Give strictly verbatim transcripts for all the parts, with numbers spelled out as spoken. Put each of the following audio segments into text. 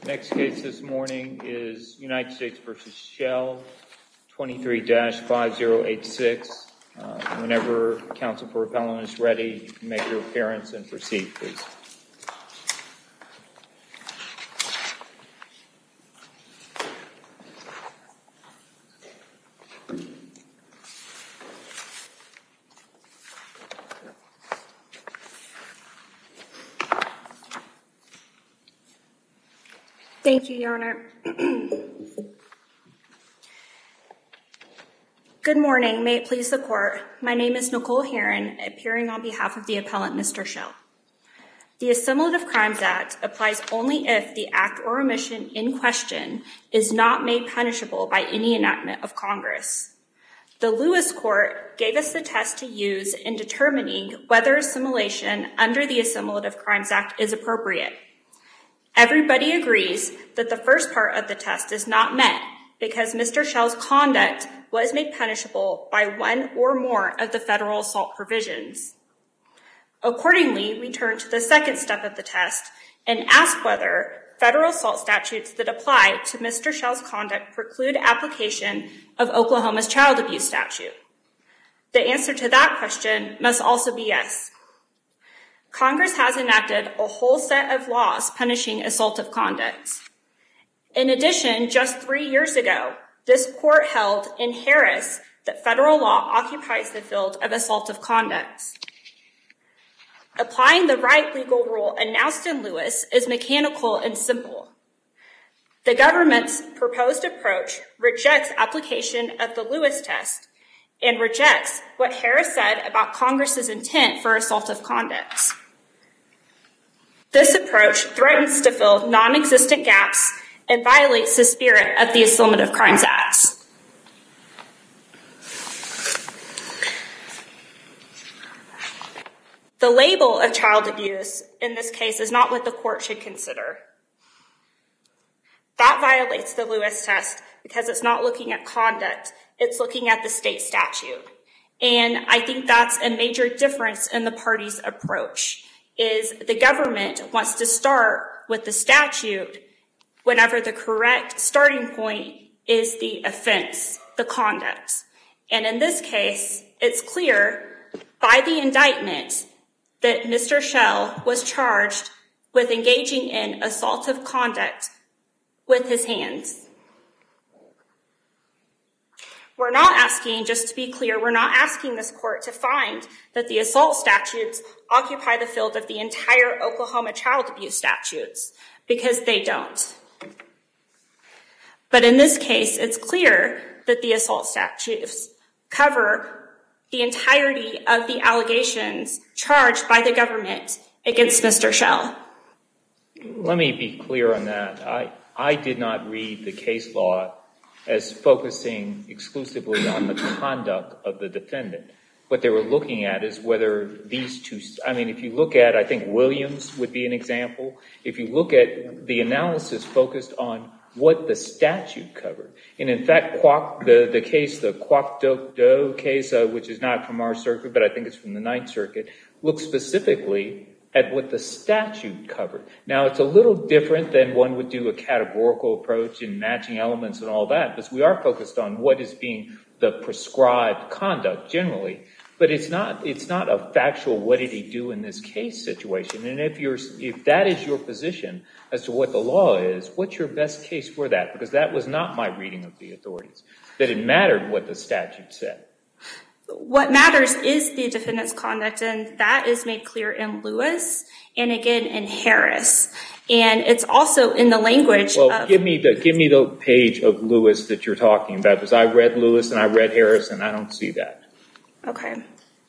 Next case this morning is United States v. Schell, twenty-three dash five zero eight six. Uh, whenever counsel for appellant is ready, you can make your appearance and proceed, please. Thank you, Your Honor. Good morning. May it please the Court. My name is Nicole Herron, appearing on behalf of the appellant, Mister Schell. The Assimilative Crimes Act applies only if the act or omission in question is not made punishable by any enactment of Congress. The Lewis Court gave us the test to use in determining whether assimilation under the Assimilative Crimes Act is appropriate. Everybody agrees that the first part of the test is not met because Mister Schell's conduct was made punishable by one or more of the federal assault provisions. Accordingly, we turn to the second step of the test and ask whether federal assault statutes that apply to Mister Schell's conduct preclude application of Oklahoma's child abuse statute. The answer to that question must also be yes. Congress has enacted a whole set of laws punishing assaultive conduct. In addition, just three years ago, this court held in Harris that federal law occupies the field of assaultive conduct. Applying the right legal rule announced in Lewis is mechanical and simple. The government's proposed approach rejects application of the Lewis test and rejects what Harris said about Congress's intent for assaultive conduct. This approach threatens to fill non-existent gaps and violates the spirit of the Assimilative Crimes Act. The label of child abuse in this case is not what the court should consider. That violates the Lewis test because it's not looking at conduct, it's looking at the state statute. And I think that's a major difference in the party's approach, is the government wants to start with the statute whenever the correct starting point is the offense, the conduct. And in this case, it's clear by the indictment that Mister Schell was charged with engaging in assaultive conduct with his hands. We're not asking, just to be clear, we're not asking this court to find that the assault statutes occupy the field of the entire Oklahoma child abuse statutes, because they don't. But in this case, it's clear that the assault statutes cover the entirety of the allegations charged by the government against Mister Schell. Let me be clear on that. I, I did not read the case law as focusing exclusively on the conduct of the defendant. What they were looking at is whether these two, I mean, if you look at, I think Williams would be an example. If you look at the analysis focused on what the statute covered. And in fact, Kwok, the, the case, the Kwok Do, Do case, uh, which is not from our circuit, but I think it's from the Ninth Circuit, looks specifically at what the statute covered. Now, it's a little different than one would do a categorical approach in matching elements and all that, because we are focused on what is being the prescribed conduct generally. But it's not, it's not a factual what did he do in this case situation. And if you're, if that is your position as to what the law is, what's your best case for that? Because that was not my reading of the authorities, that it mattered what the statute said. What matters is the defendant's conduct, and that is made clear in Lewis and again in Harris. And it's also in the language well, of... give me the give me the page of Lewis that you're talking about, because I read Lewis and I read Harris and I don't see that. Okay.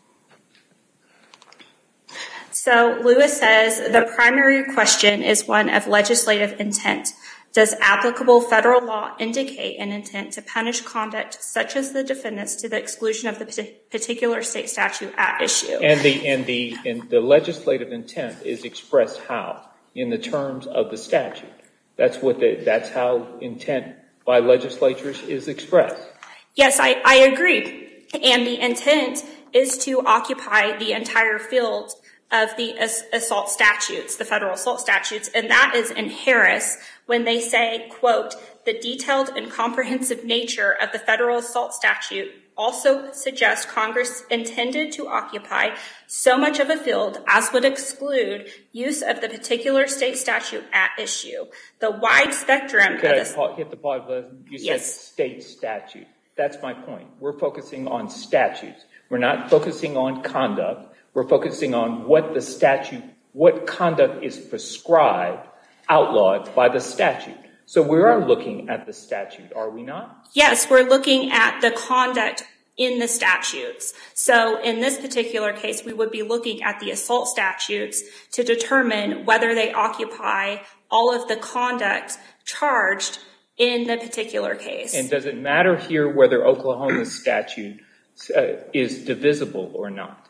So Lewis says the primary question is one of legislative intent. Does applicable federal law indicate an intent to punish conduct such as the defendant's to the exclusion of the particular state statute at issue? And the and the and the legislative intent is expressed how? In the terms of the statute. That's what the, that's how intent by legislatures is expressed. Yes, I, I agree. And the intent is to occupy the entire field of the assault statutes, the federal assault statutes, and that is in Harris when they say, quote, the detailed and comprehensive nature of the federal assault statute also suggests Congress intended to occupy so much of a field as would exclude use of the particular state statute at issue. The wide spectrum Could of I hit the pause button? You said yes. state statute. That's my point. We're focusing on statutes. We're not focusing on conduct. We're focusing on what the statute, what conduct is prescribed, outlawed by the statute. So we are looking at the statute, are we not? Yes, we're looking at the conduct in the statutes. So in this particular case, we would be looking at the assault statutes to determine whether they occupy all of the conduct charged in the particular case. And does it matter here whether Oklahoma's statute uh, is divisible or not?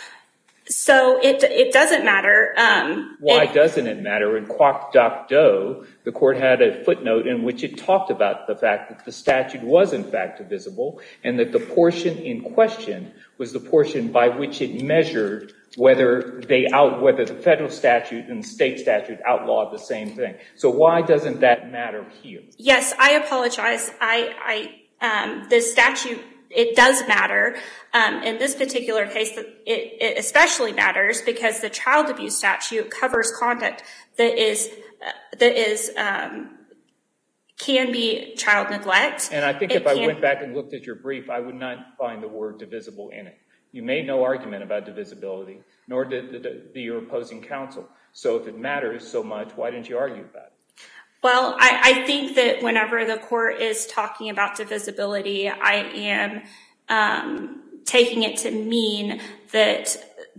So it it doesn't matter. Um, Why it, doesn't it matter? In Quoc Doc Doe, the court had a footnote in which it talked about the fact that the statute was in fact divisible and that the portion in question was the portion by which it measured whether they out whether the federal statute and the state statute outlawed the same thing. So why doesn't that matter here? Yes, I apologize. I, I um, the statute. It does matter. Um, in this particular case, it, it especially matters because the child abuse statute covers conduct that is uh, that is um, can be child neglect. And I think it if I can, went back and looked at your brief, I would not find the word divisible in it. You made no argument about divisibility, nor did the, the, the, your opposing counsel. So if it matters so much, why didn't you argue about it? Well, I, I think that whenever the court is talking about divisibility, I am um, taking it to mean that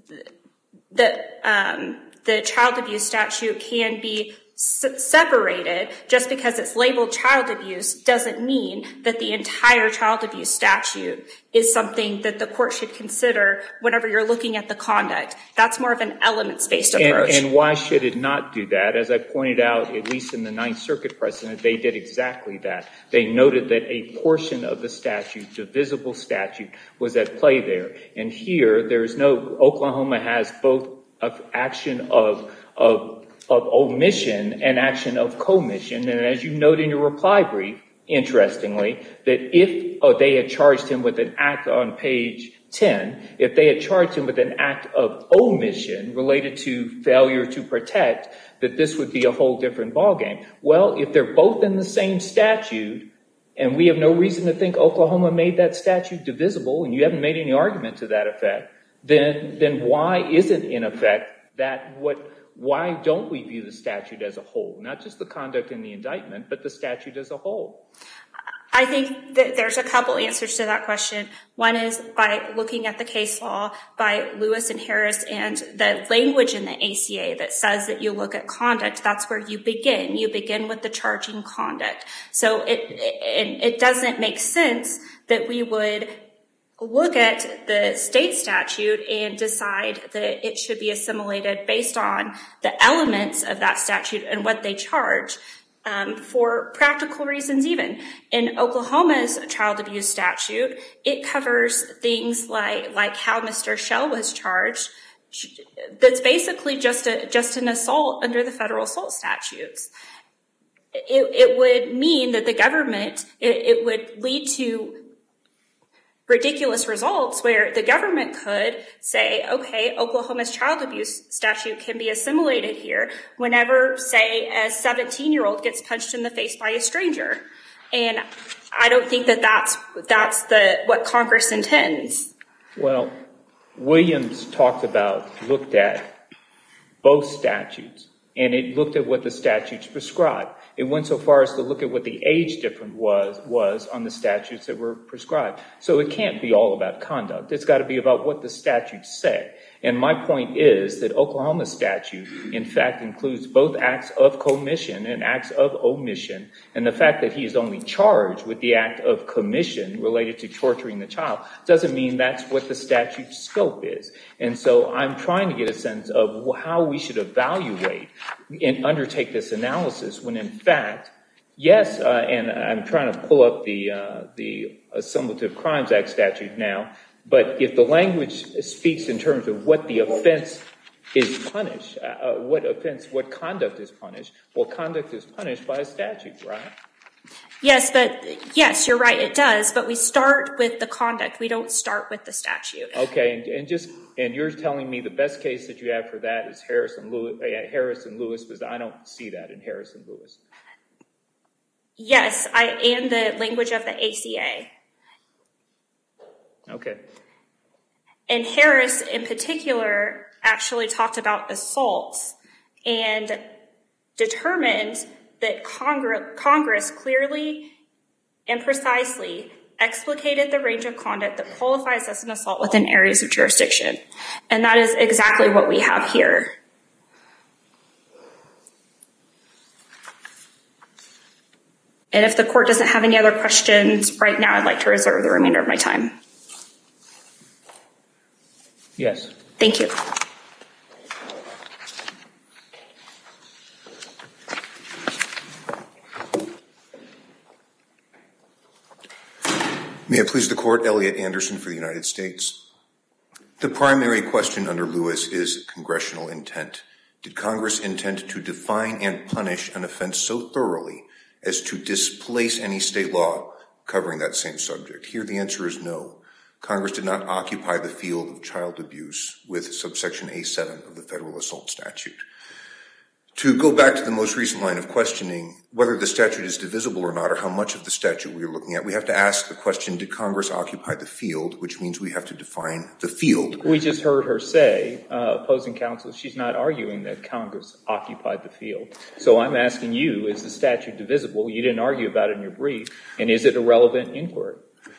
the, um, the child abuse statute can be s- separated. Just because it's labeled child abuse doesn't mean that the entire child abuse statute is something that the court should consider whenever you're looking at the conduct. That's more of an elements-based approach. And, and why should it not do that? As I pointed out, at least in the Ninth Circuit precedent, they did exactly that. They noted that a portion of the statute, divisible statute, was at play there. And here, there's no, Oklahoma has both of action of, of, of omission and action of commission. And as you note in your reply brief, interestingly, that if oh, they had charged him with an act on page ten, if they had charged him with an act of omission related to failure to protect, that this would be a whole different ballgame. Well, if they're both in the same statute, and we have no reason to think Oklahoma made that statute divisible, and you haven't made any argument to that effect, then then why isn't, in effect, that what why don't we view the statute as a whole? Not just the conduct in the indictment, but the statute as a whole. I think that there's a couple answers to that question. One is by looking at the case law by Lewis and Harris and the language in the A C A that says that you look at conduct. That's where you begin. You begin with the charging conduct. So it, it, it doesn't make sense that we would look at the state statute and decide that it should be assimilated based on the elements of that statute and what they charge. Um, for practical reasons even. In Oklahoma's child abuse statute, it covers things like, like how Mister Schell was charged. That's basically just a, just an assault under the federal assault statutes. It, it would mean that the government, it, it would lead to ridiculous results where the government could say, okay, Oklahoma's child abuse statute can be assimilated here whenever, say, a seventeen-year-old gets punched in the face by a stranger. And I don't think that that's, that's the, what Congress intends. Well, Williams talked about, looked at both statutes, and it looked at what the statutes prescribed. It went so far as to look at what the age difference was, was on the statutes that were prescribed. So it can't be all about conduct. It's got to be about what the statutes say. And my point is that Oklahoma's statute, in fact, includes both acts of commission and acts of omission. And the fact that he is only charged with the act of commission related to torturing the child doesn't mean that's what the statute's scope is. And so I'm trying to get a sense of how we should evaluate and undertake this analysis when, in fact, yes, uh, and I'm trying to pull up the, uh, the Assimilative Crimes Act statute now, but if the language speaks in terms of what the offense is punished. Uh, what offense, what conduct is punished? Well, conduct is punished by a statute, right? Yes, but yes, you're right, it does. But we start with the conduct. We don't start with the statute. Okay, and, and just and you're telling me the best case that you have for that is Harris and Lewis, uh, Harris and Lewis, because I don't see that in Harris and Lewis. Yes, I and the language of the A C A. Okay. And Harris, in particular, actually talked about assaults and determined that Congre- Congress clearly and precisely explicated the range of conduct that qualifies as an assault within areas of jurisdiction. And that is exactly what we have here. And if the court doesn't have any other questions right now, I'd like to reserve the remainder of my time. Yes. Thank you. May it please the Court, Elliot Anderson for the United States. The primary question under Lewis is congressional intent. Did Congress intend to define and punish an offense so thoroughly as to displace any state law covering that same subject? Here the answer is no. Congress did not occupy the field of child abuse with subsection A seven of the federal assault statute. To go back to the most recent line of questioning, whether the statute is divisible or not, or how much of the statute we are looking at, we have to ask the question, did Congress occupy the field, which means we have to define the field. We just heard her say, uh, opposing counsel, she's not arguing that Congress occupied the field. So I'm asking you, is the statute divisible? You didn't argue about it in your brief. And is it a relevant inquiry?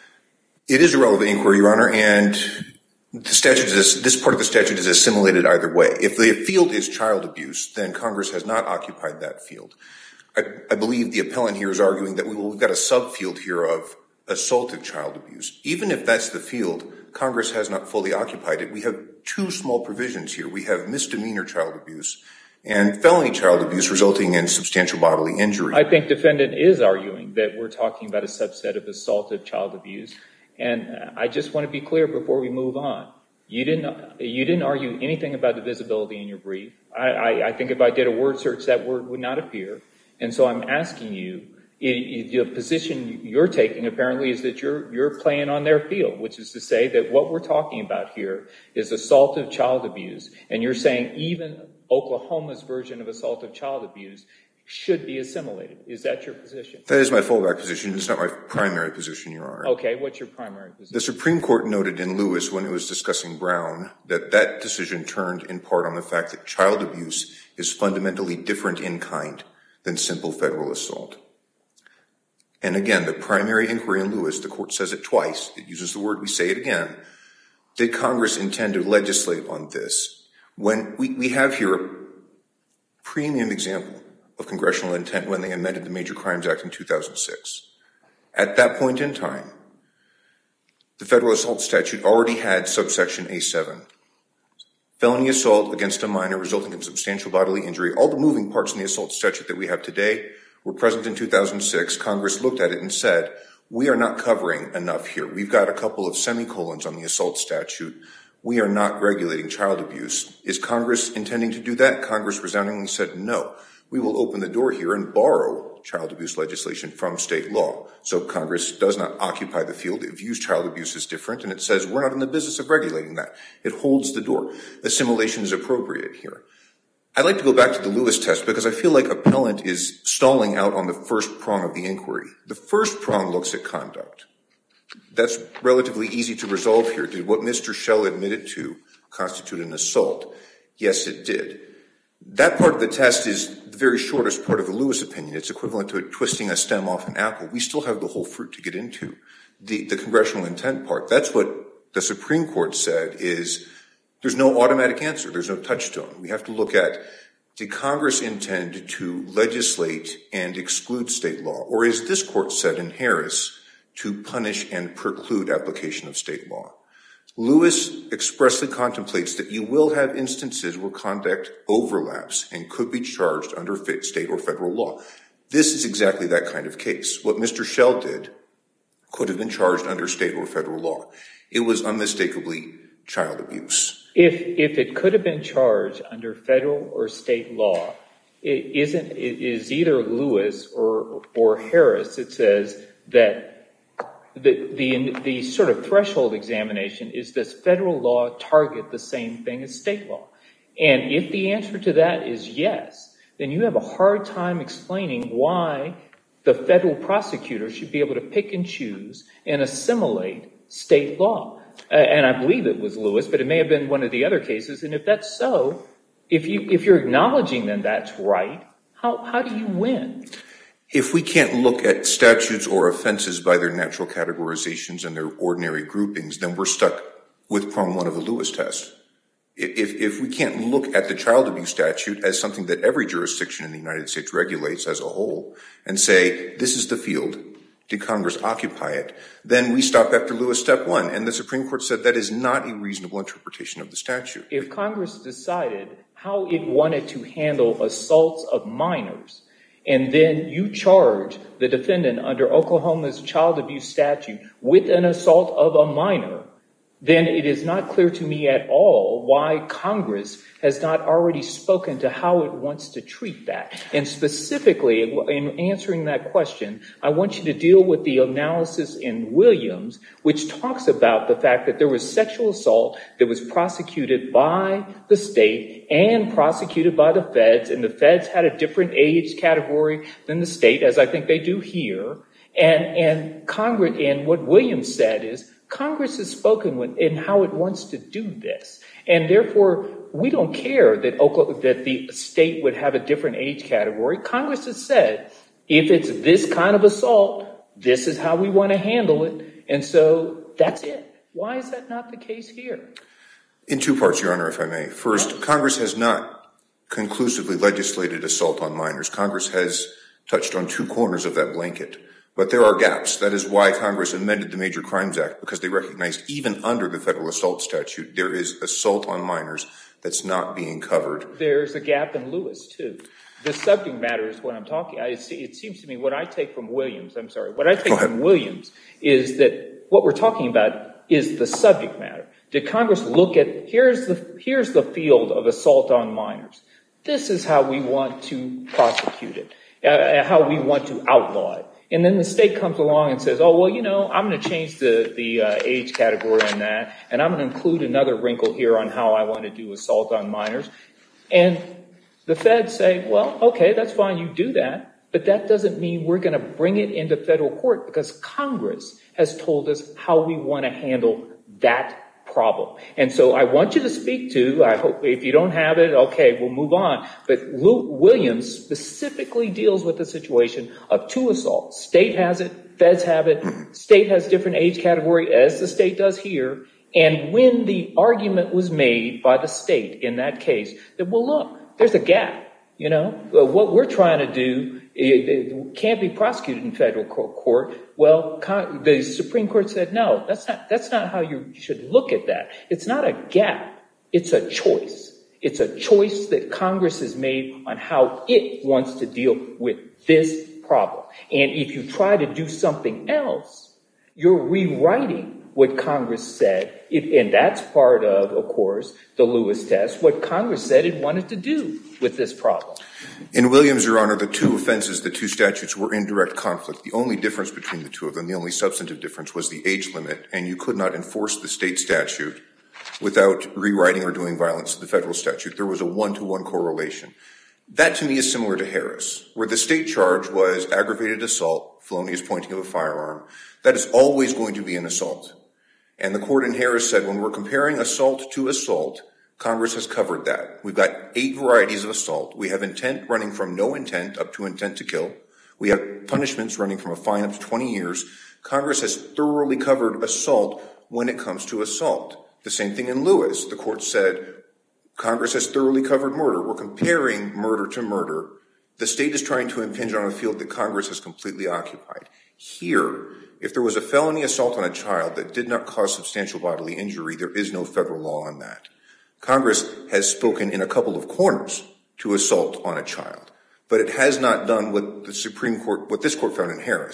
It is a relevant inquiry, Your Honor, and the statute is, this part of the statute is assimilated either way. If the field is child abuse, then Congress has not occupied that field. I, I believe the appellant here is arguing that we, well, we've got a subfield here of assaulted child abuse. Even if that's the field, Congress has not fully occupied it. We have two small provisions here. We have misdemeanor child abuse and felony child abuse resulting in substantial bodily injury. I think defendant is arguing that we're talking about a subset of assaulted child abuse. And I just want to be clear before we move on. You didn't, you didn't argue anything about divisibility in your brief. I, I, I think if I did a word search, that word would not appear. And so I'm asking you, it, it, the position you're taking apparently is that you're, you're playing on their field, which is to say that what we're talking about here is assaultive child abuse. And you're saying even Oklahoma's version of assaultive child abuse should be assimilated. Is that your position? That is my fallback position. It's not my primary position, Your Honor. Okay, what's your primary position? The Supreme Court noted in Lewis when it was discussing Brown that that decision turned in part on the fact that child abuse is fundamentally different in kind than simple federal assault. And again, the primary inquiry in Lewis, the court says it twice. It uses the word, we say it again. Did Congress intend to legislate on this? When we, we have here a premium example of congressional intent when they amended the Major Crimes Act in two thousand six. At that point in time, the federal assault statute already had subsection A seven. Felony assault against a minor resulting in substantial bodily injury. All the moving parts in the assault statute that we have today were present in two thousand six. Congress looked at it and said, we are not covering enough here. We've got a couple of semicolons on the assault statute. We are not regulating child abuse. Is Congress intending to do that? Congress resoundingly said no. We will open the door here and borrow child abuse legislation from state law. So Congress does not occupy the field. It views child abuse as different, and it says we're not in the business of regulating that. It holds the door. Assimilation is appropriate here. I'd like to go back to the Lewis test because I feel like appellant is stalling out on the first prong of the inquiry. The first prong looks at conduct. That's relatively easy to resolve here. Did what Mister Schell admitted to constitute an assault? Yes, it did. That part of the test is the very shortest part of the Lewis opinion. It's equivalent to twisting a stem off an apple. We still have the whole fruit to get into. The, the congressional intent part, that's what the Supreme Court said is there's no automatic answer. There's no touchstone. We have to look at, did Congress intend to legislate and exclude state law? Or as this court said in Harris, to punish and preclude application of state law? Lewis expressly contemplates that you will have instances where conduct overlaps and could be charged under state or federal law. This is exactly that kind of case. What Mister Schell did could have been charged under state or federal law. It was unmistakably child abuse. If if it could have been charged under federal or state law, it isn't. It is either Lewis or or Harris. It says that the the the sort of threshold examination is, does federal law target the same thing as state law? And if the answer to that is yes, then you have a hard time explaining why the federal prosecutor should be able to pick and choose and assimilate state law. Uh, and I believe it was Lewis, but it may have been one of the other cases. And if that's so, if you if you're acknowledging that that's right, how how do you win? If we can't look at statutes or offenses by their natural categorizations and their ordinary groupings, then we're stuck with prong one of the Lewis test. If, if we can't look at the child abuse statute as something that every jurisdiction in the United States regulates as a whole and say, this is the field, did Congress occupy it, then we stop after Lewis step one. And the Supreme Court said that is not a reasonable interpretation of the statute. If Congress decided how it wanted to handle assaults of minors, and then you charge the defendant under Oklahoma's child abuse statute with an assault of a minor, then it is not clear to me at all why Congress has not already spoken to how it wants to treat that. And specifically, in answering that question, I want you to deal with the analysis in Williams, which talks about the fact that there was sexual assault that was prosecuted by the state and prosecuted by the feds, and the feds had a different age category than the state, as I think they do here. And, and Congress, and what Williams said is, Congress has spoken in how it wants to do this. And therefore, we don't care that Oklahoma, that the state would have a different age category. Congress has said, if it's this kind of assault, this is how we want to handle it. And so that's it. Why is that not the case here? In two parts, Your Honor, if I may. First, yes. Congress has not conclusively legislated assault on minors. Congress has touched on two corners of that blanket. But there are gaps. That is why Congress amended the Major Crimes Act, because they recognized even under the federal assault statute, there is assault on minors that's not being covered. There's a gap in Lewis, too. The subject matter is what I'm talking about. It seems to me what I take from Williams, I'm sorry, what I take from Williams is that what we're talking about is the subject matter. Did Congress look at, here's the, here's the field of assault on minors. This is how we want to prosecute it, uh, how we want to outlaw it. And then the state comes along and says, oh, well, you know, I'm going to change the, the uh, age category on that, and I'm going to include another wrinkle here on how I want to do assault on minors. And the feds say, well, okay, that's fine, you do that, but that doesn't mean we're going to bring it into federal court because Congress has told us how we want to handle that problem. And so I want you to speak to, I hope if you don't have it, okay, we'll move on. But Luke Williams specifically deals with the situation of two assaults. State has it, feds have it, state has different age category as the state does here. And when the argument was made by the state in that case that, well, look, there's a gap, you know, what we're trying to do it, it can't be prosecuted in federal court. Well, the Supreme Court said, no, that's not, that's not how you should look at that. It's not a gap. It's a choice. It's a choice that Congress has made on how it wants to deal with this problem. And if you try to do something else, you're rewriting what Congress said, it, and that's part of, of course, the Lewis test, what Congress said it wanted to do with this problem. In Williams, Your Honor, the two offenses, the two statutes were in direct conflict. The only difference between the two of them, the only substantive difference was the age limit, and you could not enforce the state statute without rewriting or doing violence to the federal statute. There was a one-to-one correlation. That, to me, is similar to Harris, where the state charge was aggravated assault, felonious pointing of a firearm. That is always going to be an assault. And the court in Harris said when we're comparing assault to assault, Congress has covered that. We've got eight varieties of assault. We have intent running from no intent up to intent to kill. We have punishments running from a fine up to twenty years. Congress has thoroughly covered assault when it comes to assault. The same thing in Lewis. The court said Congress has thoroughly covered murder. We're comparing murder to murder. The state is trying to impinge on a field that Congress has completely occupied. Here, if there was a felony assault on a child that did not cause substantial bodily injury, there is no federal law on that. Congress has spoken in a couple of corners to assault on a child, but it has not done what the Supreme Court, what this court found in Harris,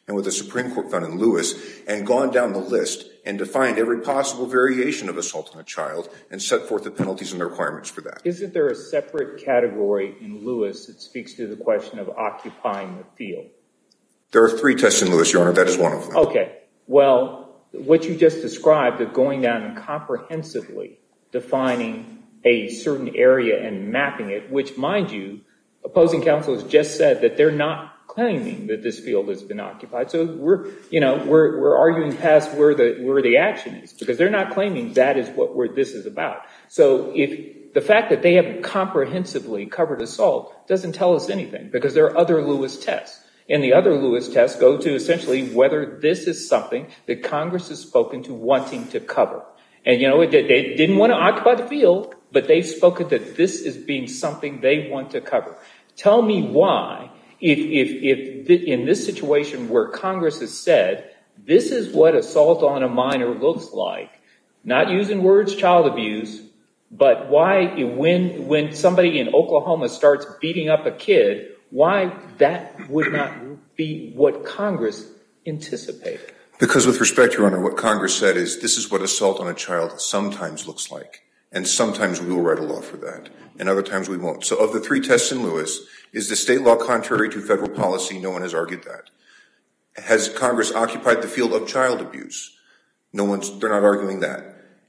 and what the Supreme Court found in Lewis, and gone down the list and defined every possible variation of assault on a child and set forth the penalties and the requirements for that. Isn't there a separate category in Lewis that speaks to the question of occupying the field? There are three tests in Lewis, Your Honor. That is one of them. Okay. Well, what you just described of going down and comprehensively defining a certain area and mapping it, which, mind you, opposing counsel has just said that they're not claiming that this field has been occupied. So we're, you know, we're we're arguing past where the where the action is, because they're not claiming that is what we're, this is about. So if the fact that they haven't comprehensively covered assault doesn't tell us anything, because there are other Lewis tests. And the other Lewis tests go to essentially whether this is something that Congress has spoken to wanting to cover. And, you know, it, they didn't want to occupy the field, but they've spoken that this is being something they want to cover. Tell me why, if, if, if th- in this situation where Congress has said, this is what assault on a minor looks like, not using words child abuse, but why when, when somebody in Oklahoma starts beating up a kid, why that would not be what Congress anticipated? Because with respect, Your Honor, what Congress said is this is what assault on a child sometimes looks like. And sometimes we will write a law for that. And other times we won't. So of the three tests in Lewis, is the state law contrary to federal policy? No one has argued that. Has Congress occupied the field of child abuse? No one's, they're not arguing that.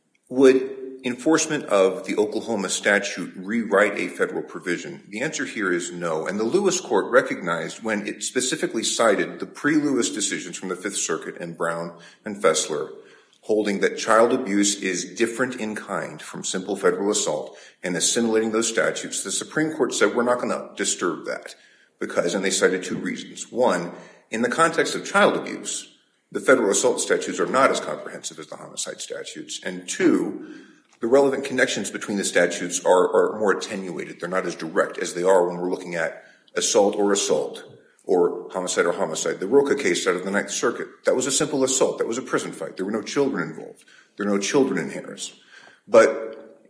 Would enforcement of the Oklahoma statute rewrite a federal provision? The answer here is no. And the Lewis court recognized when it specifically cited the pre-Lewis decisions from the Fifth Circuit and Brown and Fessler, holding that child abuse is different in kind from simple federal assault and assimilating those statutes. The Supreme Court said we're not going to disturb that because, and they cited two reasons. One, in the context of child abuse, the federal assault statutes are not as comprehensive as the homicide statutes. And two, the relevant connections between the statutes are, are more attenuated. They're not as direct as they are when we're looking at assault or assault or homicide or homicide. The Roca case out of the Ninth Circuit, that was a simple assault. That was a prison fight. There were no children involved. There were no children in Harris. But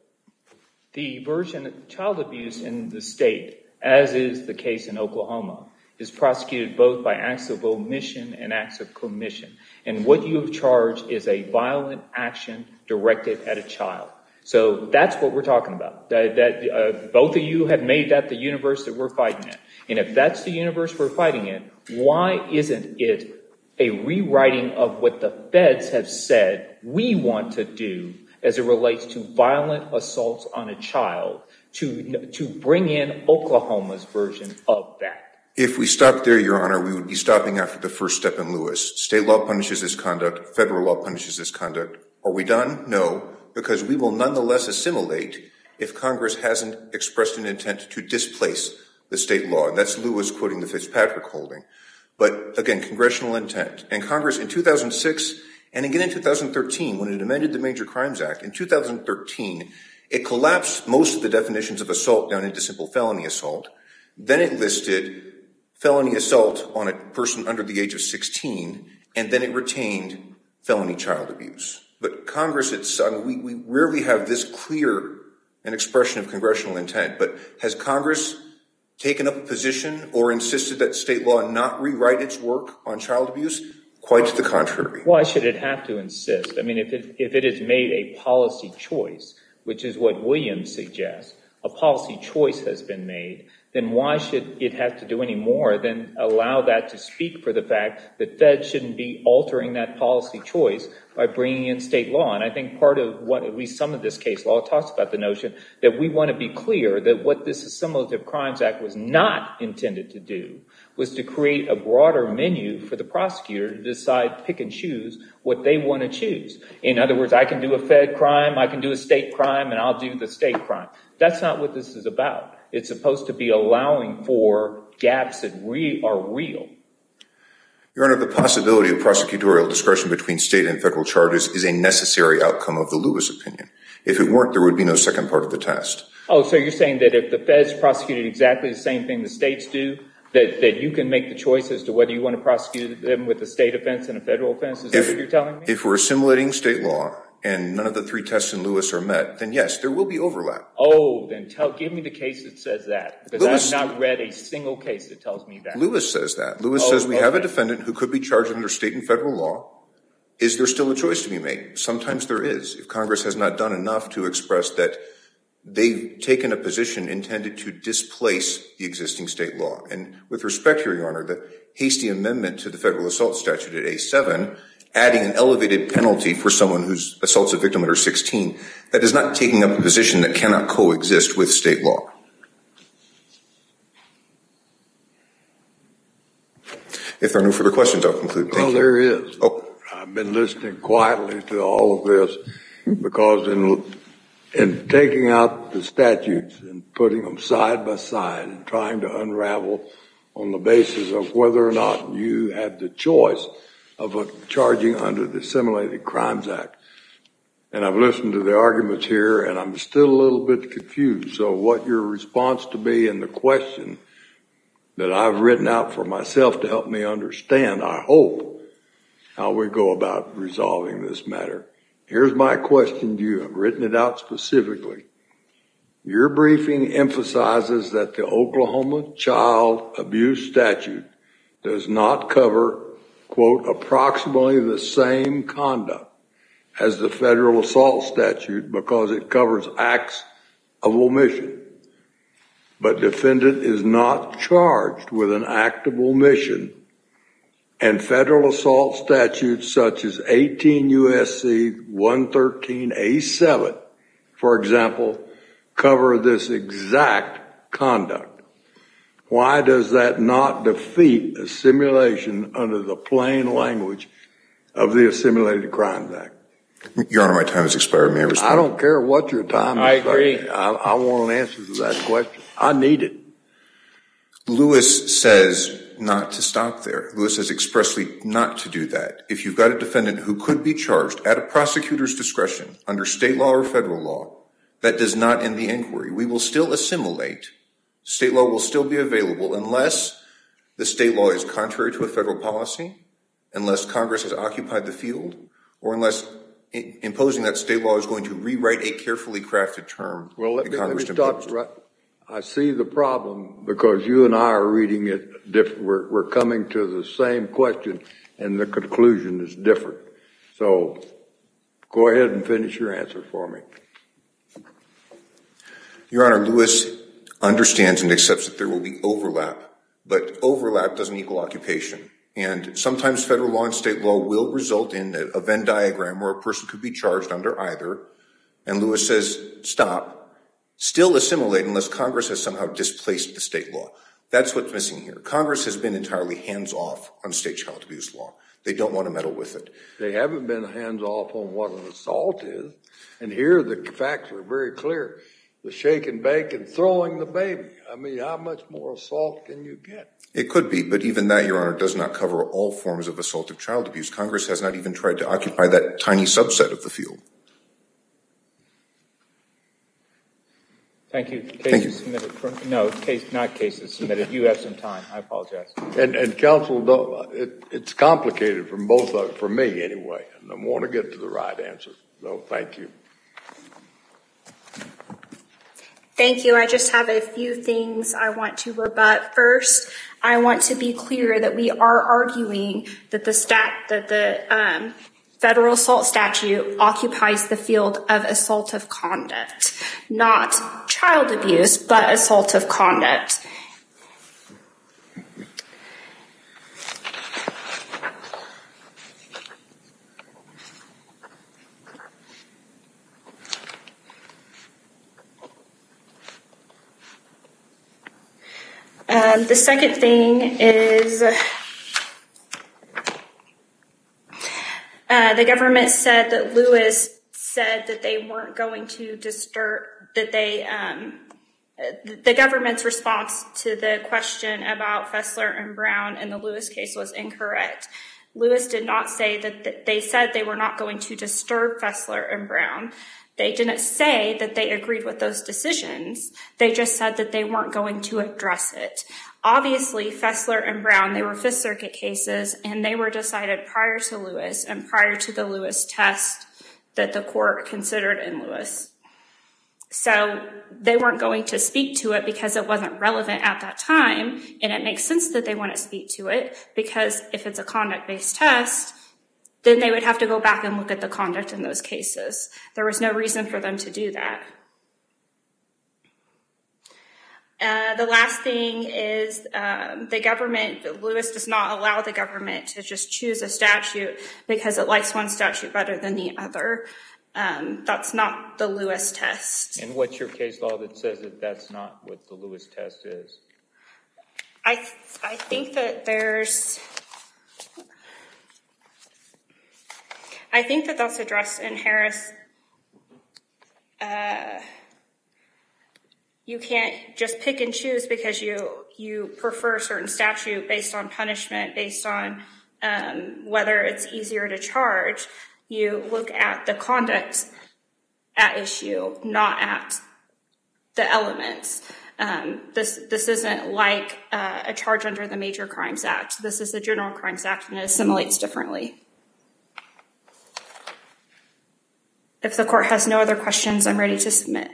the version of child abuse in the state, as is the case in Oklahoma, is prosecuted both by acts of omission and acts of commission. And what you have charged is a violent action directed at a child. So that's what we're talking about. That, that uh, both of you have made that the universe that we're fighting in. And if that's the universe we're fighting in, why isn't it a rewriting of what the feds have said we want to do as it relates to violent assaults on a child, to to bring in Oklahoma's version of that? If we stopped there, Your Honor, we would be stopping after the first step in Lewis. State law punishes this conduct. Federal law punishes this conduct. Are we done? No, because we will nonetheless assimilate if Congress hasn't expressed an intent to displace the state law. And that's Lewis quoting the Fitzpatrick holding. But again, congressional intent. And Congress in two thousand six and again in two thousand thirteen, when it amended the Major Crimes Act, in two thousand thirteen, it collapsed most of the definitions of assault down into simple felony assault. Then it listed felony assault on a person under the age of sixteen, and then it retained felony child abuse. But Congress, it's, I mean, we, we rarely have this clear an expression of congressional intent, but has Congress taken up a position or insisted that state law not rewrite its work on child abuse? Quite to the contrary. Why should it have to insist? I mean, if it, if it has made a policy choice, which is what Williams suggests, a policy choice has been made, then why should it have to do any more than allow that to speak for the fact that feds shouldn't be altering that policy choice by bringing in state law? And I think part of what, at least some of this case law talks about the notion that we want to be clear that what this Assimilative Crimes Act was not intended to do was to create a broader menu for the prosecutor to decide, pick and choose what they want to choose. In other words, I can do a fed crime, I can do a state crime, and I'll do the state crime. That's not what this is about. It's supposed to be allowing for gaps that re- are real. Your Honor, the possibility of prosecutorial discretion between state and federal charges is a necessary outcome of the Lewis opinion. If it weren't, there would be no second part of the test. Oh, so you're saying that if the feds prosecuted exactly the same thing the states do, that, that you can make the choice as to whether you want to prosecute them with a state offense and a federal offense? Is if, that what you're telling me? If we're assimilating state law and none of the three tests in Lewis are met, then yes, there will be overlap. Oh, then tell, give me the case that says that. Because Lewis, I've not read a single case that tells me that. Lewis says that. Lewis oh, says we okay. have a defendant who could be charged under state and federal law. Is there still a choice to be made? Sometimes there is. If Congress has not done enough to express that they've taken a position intended to displace the existing state law. And with respect here, Your Honor, the hasty amendment to the federal assault statute at A seven, adding an elevated penalty for someone who's assaults a victim under sixteen, that is not taking up a position that cannot coexist with state law. If there are no further questions, I'll conclude. Thank well, you. there is. Oh. I've been listening quietly to all of this because in in taking out the statutes and putting them side by side and trying to unravel on the basis of whether or not you have the choice of a charging under the Assimilated Crimes Act. And I've listened to the arguments here, and I'm still a little bit confused. So what your response to be and the question that I've written out for myself to help me understand, I hope, how we go about resolving this matter. Here's my question to you. I've written it out specifically. Your briefing emphasizes that the Oklahoma Child Abuse Statute does not cover, quote, approximately the same conduct as the federal assault statute because it covers acts of omission. But defendant is not charged with an act of omission, and federal assault statutes such as eighteen U S C one thirteen A seven, for example, cover this exact conduct. Why does that not defeat assimilation under the plain language of the Assimilated Crimes Act? Your Honor, my time has expired. May I respond? I don't care what your time is. I agree. I, I want an answer to that question. I need it. Lewis says not to stop there. Lewis says expressly not to do that. If you've got a defendant who could be charged at a prosecutor's discretion under state law or federal law, that does not end the inquiry. We will still assimilate. State law will still be available unless the state law is contrary to a federal policy, unless Congress has occupied the field, or unless imposing that state law is going to rewrite a carefully crafted term Well, let that me, Congress let me stop imposed. right. I see the problem because you and I are reading it different. We're, we're coming to the same question and the conclusion is different. So go ahead and finish your answer for me. Your Honor, Lewis understands and accepts that there will be overlap, but overlap doesn't equal occupation. And sometimes federal law and state law will result in a, a Venn diagram where a person could be charged under either. And Lewis says, stop, still assimilate unless Congress has somehow displaced the state law. That's what's missing here. Congress has been entirely hands-off on state child abuse law. They don't want to meddle with it. They haven't been hands-off on what an assault is. And here the facts are very clear. The shake and bake and throwing the baby. I mean, how much more assault can you get? It could be, but even that, Your Honor, does not cover all forms of assaultive child abuse. Congress has not even tried to occupy that tiny subset of the field. Thank you. Case Thank you. is submitted. For, no, case, not case is submitted. You have some time. I apologize. And, and counsel, don't, it, it's complicated from both of, for me anyway. And I want to get to the right answer. So thank you. Thank you. I just have a few things I want to rebut. First, I want to be clear that we are arguing that the stat that the um, federal assault statute occupies the field of assaultive conduct, not child abuse, but assaultive conduct. Um, the second thing is uh, the government said that Lewis said that they weren't going to disturb, that they, um, the government's response to the question about Fessler and Brown in the Lewis case was incorrect. Lewis did not say that, that they said they were not going to disturb Fessler and Brown. They didn't say that they agreed with those decisions. They just said that they weren't going to address it. Obviously, Fessler and Brown, they were Fifth Circuit cases, and they were decided prior to Lewis and prior to the Lewis test that the court considered in Lewis. So they weren't going to speak to it because it wasn't relevant at that time, and it makes sense that they want to speak to it, because if it's a conduct-based test, then they would have to go back and look at the conduct in those cases. There was no reason for them to do that. Uh, the last thing is um, the government, Lewis does not allow the government to just choose a statute because it likes one statute better than the other. Um, that's not the Lewis test. And what's your case law that says that that's not what the Lewis test is? I th- I think that there's, I think that that's addressed in Harris. Uh, you can't just pick and choose because you you prefer a certain statute based on punishment, based on um, whether it's easier to charge. You look at the conduct at issue, not at the elements. Um, this this isn't like uh, a charge under the Major Crimes Act. This is the General Crimes Act, and it assimilates differently. If the court has no other questions, I'm ready to submit.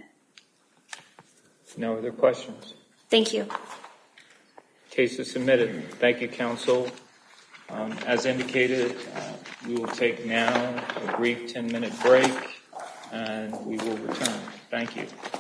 No other questions? Thank you. Case is submitted. Thank you, counsel. Um, as indicated, uh, we will take now a brief ten-minute break, and we will return. Thank you.